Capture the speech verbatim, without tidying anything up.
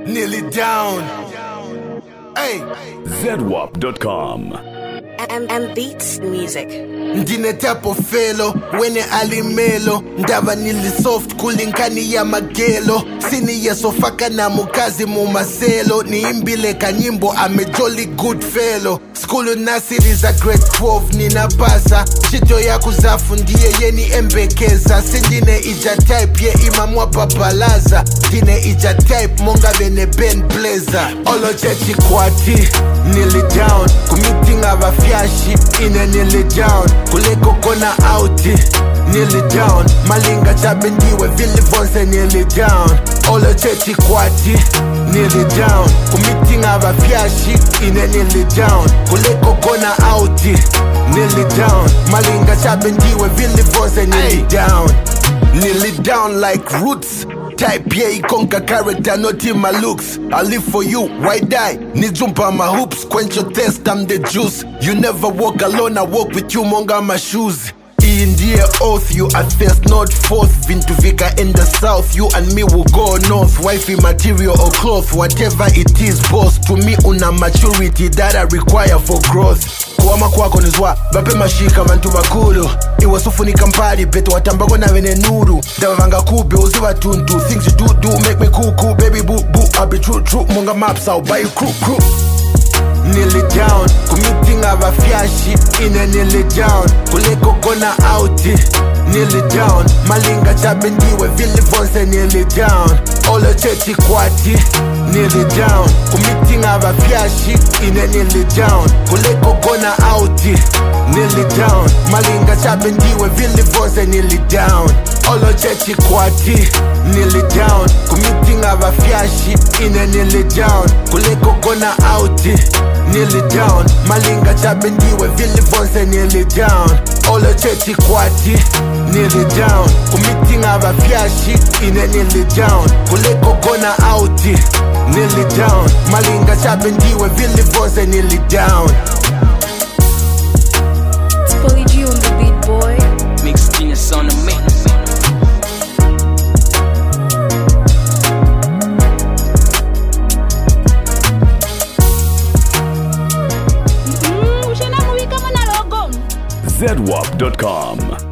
Nearly down. Hey. zedwap dot com. M M Beats Music. Ndine tapo felo, wene alimelo. Ndava nili soft kulinkani ya magelo. Sini yeso faka na mukazi mumaselo. Ni imbile kanyimbo ame jolly good fellow. Skulu nasiri za grade twelve nina pasa. Shito ya kuzafu ndiye yeni embekeza. Sindine ija type ye imamwa papalaza. Dine ija type monga vene Ben Blazer. Olo chechi kwati, nearly down. Kumiting ava fyashi, ine nearly down. Kuleko kona outi, nearly down. Malinga chabendiwe, Vili Vonse nearly down. Olo chechi kwati, nearly down. Kumiting ava fyashi, ine nearly down. Kuleko kona outi, nearly down. Malinga chabendiwe, Vili Vonse nearly down. Nearly down like roots. Type yeah, ikonka character, not in my looks. I live for you, why die? Need jump on my hoops, quench your thirst, I'm the juice. You never walk alone, I walk with you, monga my shoes. In the oath, you are first, not fourth. Vintuvika in the south, you and me will go north. Wifey material or cloth, whatever it is, boss. To me, una maturity that I require for growth. Kuwama kwako nizwa, bape mashika mantu bakulu. Iwa sufunika mpali, beto watambako na vene nuru. Davanga kube, uziwa tuntu. Things you do, do, make me cool, cool. Baby boo, boo, I'll be true, true. Monga maps, I'll buy you crew, crew. Nearly down, committing ava fyashi, ine nearly down. Kuleko kona outi, nearly down. Malinga chabendiwe, Vili Vonse nearly down. Olo chechi kwati, nearly down. Committing ava fyashi, ine nearly down. Kuleko kona outi, nearly down. Malinga chabendiwe, Vili Vonse nearly down. Olo chechi kwati, nearly down. Committing ava fyashi, ine nearly down. Kuleko kona outi, nearly down. Malinga chabendiwe, Vili Vonse nearly down. Olo chechi kwati, nearly down. Committing ava fyashi, ine nearly down. Kuleko kona outi, nearly down. Malinga chabendiwe, Vili Vonse nearly down. It's Polly G on the beat, boy. Mix genius on the mix. zedwap dot com.